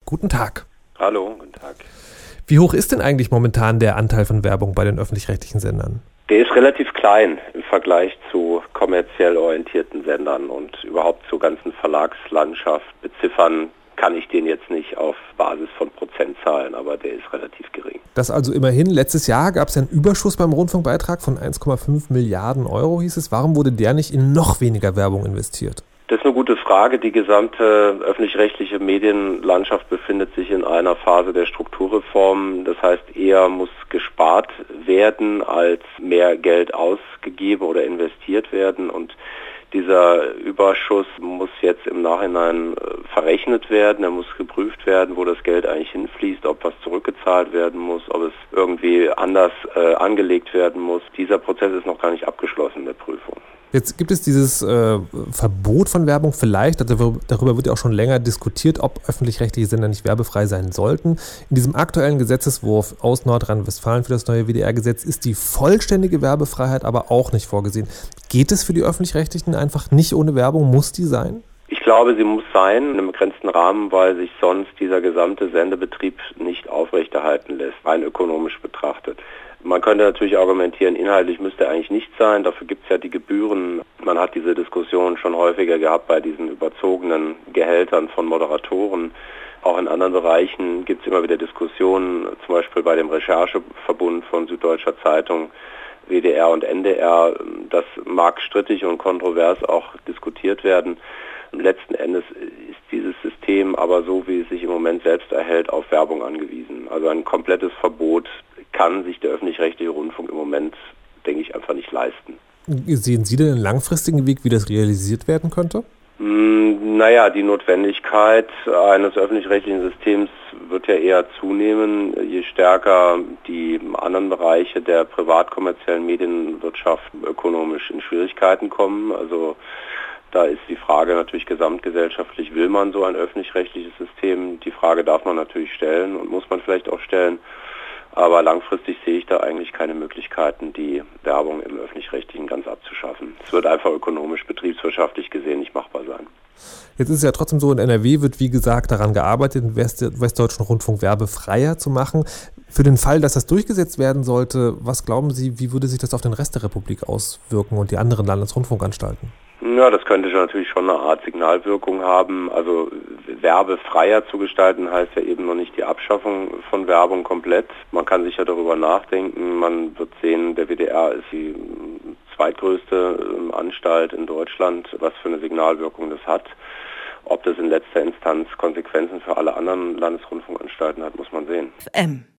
Guten Tag. Hallo, guten Tag. Wie hoch ist denn eigentlich momentan der Anteil von Werbung bei den öffentlich-rechtlichen Sendern? Der ist relativ klein im Vergleich zu kommerziell orientierten Sendern und überhaupt zur ganzen Verlagslandschaft. Beziffern kann ich den jetzt nicht auf Basis von Prozentzahlen, aber der ist relativ gering. Das also immerhin. Letztes Jahr gab es einen Überschuss beim Rundfunkbeitrag von 1,5 Milliarden Euro, hieß es. Warum wurde der nicht in noch weniger Werbung investiert? Das ist eine gute Frage. Die gesamte öffentlich-rechtliche Medienlandschaft befindet sich in einer Phase der Strukturreform. Das heißt, eher muss gespart werden, als mehr Geld ausgegeben oder investiert werden. Und dieser Überschuss muss jetzt im Nachhinein verrechnet werden. Er muss geprüft werden, wo das Geld eigentlich hinfließt, ob was zurückgezahlt werden muss, ob es irgendwie anders angelegt werden muss. Dieser Prozess ist noch gar nicht abgeschlossen, der Prüfung. Jetzt gibt es dieses Verbot von Werbung vielleicht, darüber wird ja auch schon länger diskutiert, ob öffentlich-rechtliche Sender nicht werbefrei sein sollten. In diesem aktuellen Gesetzeswurf aus Nordrhein-Westfalen für das neue WDR-Gesetz ist die vollständige Werbefreiheit aber auch nicht vorgesehen. Geht es für die öffentlich-rechtlichen einfach nicht ohne Werbung? Muss die sein? Ich glaube, sie muss sein, in einem begrenzten Rahmen, weil sich sonst dieser gesamte Sendebetrieb nicht aufrechterhalten lässt, rein ökonomisch betrachtet. Man könnte natürlich argumentieren, inhaltlich müsste er eigentlich nicht sein, dafür gibt es ja die Gebühren. Man hat diese Diskussion schon häufiger gehabt bei diesen überzogenen Gehältern von Moderatoren. Auch in anderen Bereichen gibt es immer wieder Diskussionen, zum Beispiel bei dem Rechercheverbund von Süddeutscher Zeitung, WDR und NDR. Das mag strittig und kontrovers auch diskutiert werden. Letzten Endes ist dieses System aber so, wie es sich im Moment selbst erhält, auf Werbung angewiesen. Also ein komplettes Verbot kann sich der öffentlich-rechtliche Rundfunk im Moment, denke ich, einfach nicht leisten. Sehen Sie denn einen langfristigen Weg, wie das realisiert werden könnte? Naja, die Notwendigkeit eines öffentlich-rechtlichen Systems wird ja eher zunehmen, je stärker die anderen Bereiche der privat-kommerziellen Medienwirtschaft ökonomisch in Schwierigkeiten kommen. Also da ist die Frage natürlich gesamtgesellschaftlich, will man so ein öffentlich-rechtliches System? Die Frage darf man natürlich stellen und muss man vielleicht auch stellen. Aber langfristig sehe ich da eigentlich keine Möglichkeiten, die Werbung im Öffentlich-Rechtlichen ganz abzuschaffen. Es wird einfach ökonomisch, betriebswirtschaftlich gesehen nicht machbar sein. Jetzt ist es ja trotzdem so, in NRW wird, wie gesagt, daran gearbeitet, den Westdeutschen Rundfunk werbefreier zu machen. Für den Fall, dass das durchgesetzt werden sollte, was glauben Sie, wie würde sich das auf den Rest der Republik auswirken und die anderen Landesrundfunkanstalten? Ja, das könnte natürlich schon eine Art Signalwirkung haben. Also werbefreier zu gestalten heißt ja eben noch nicht die Abschaffung von Werbung komplett. Man kann sicher darüber nachdenken. Man wird sehen, der WDR ist die zweitgrößte Anstalt in Deutschland, was für eine Signalwirkung das hat. Ob das in letzter Instanz Konsequenzen für alle anderen Landesrundfunkanstalten hat, muss man sehen.